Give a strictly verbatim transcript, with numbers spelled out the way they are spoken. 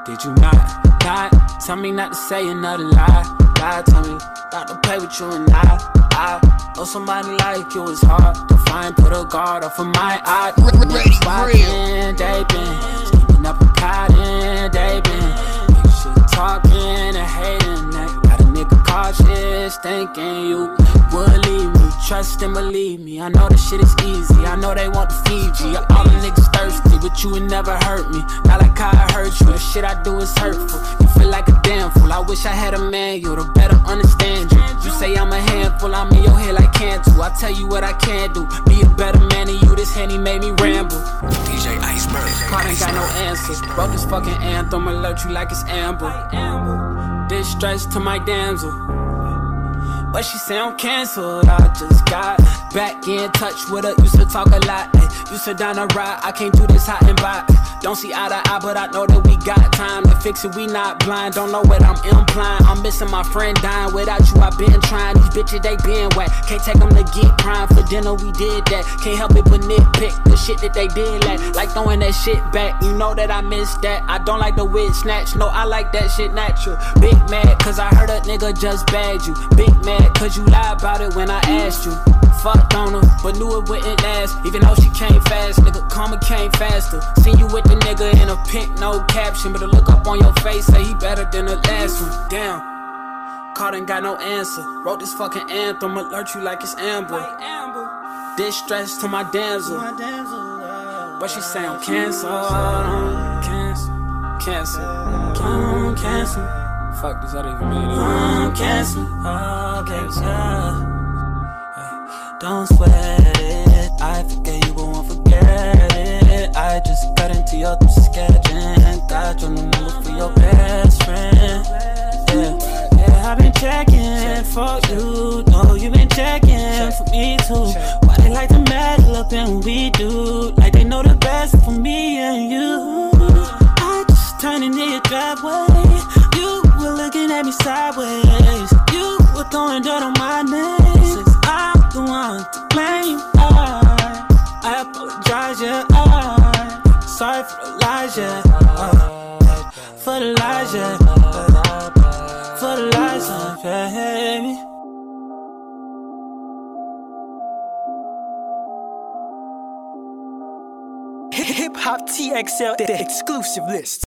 Did you not, not tell me not to say another lie? Lie, tell me not to play with you and I. I know somebody like you is hard to find. Put a guard off of my eye. Watching, they been sleeping up and cotton, they been nigga shit talking and hating. Got a nigga cautious, thinking you would leave me. Trust and believe me, I know this shit is easy. I know they want to feed you. All the niggas thirsty, but you would never hurt me. Not like how I hurt you, the shit I do is hurtful. You feel like a damn fool, I wish I had a manual to better understand you. You say I'm a handful, I'm in your head like Cantu. I tell you what I can do, be a better man than you. This Henny made me ramble. D J Iceberg. Card ain't got no answers. Wrote this fucking anthem, alert you like it's amber. Distress to my damsel, but she say I'm canceled. I just got back in touch with her. Used to talk a lot, ay. Used to down a ride. I can't do this hot and by. Don't see eye to eye, but I know that we got time to fix it. We not blind, don't know what I'm implying. I'm missing my friend dying. Without you, I been trying. These bitches, they been whack. Can't take them to get prime. For dinner, we did that. Can't help it but nitpick the shit that they did like. Like throwing that shit back. You know that I miss that. I don't like the wig snatch. No, I like that shit natural. Big mad, cause I heard a nigga just bagged you. Big mad, cause you lied about it when I asked you. Fucked on her, but knew it wouldn't last. Even though she came fast, nigga, karma came faster. Seen you with the nigga in a pink, no caption, but the look up on your face say he better than the last one. Damn, caught ain't got no answer. Wrote this fucking anthem, alert you like it's amber. Distress to my damsel, but she say I'm canceled. I'm cancel, cancel, I'm cancel. Fuck, does that even mean it? I'm cancel, I'm cancel. Don't sweat it, I forget you but won't forget it. I just got into your sketch and got your new number for your best friend. Yeah, yeah, I've been checking for you. No, you been checking for me too. Why they like to meddle up and we do? Like they know the best for me and you. I just turned into your driveway. You were looking at me sideways. You were throwing dirt on my name. I'm the one to blame. I, I apologize, yeah. I, sorry for the lies, yeah. Uh, for the lies, yeah. Uh, for the lies, uh, baby. Hip Hop T X L, the exclusive list.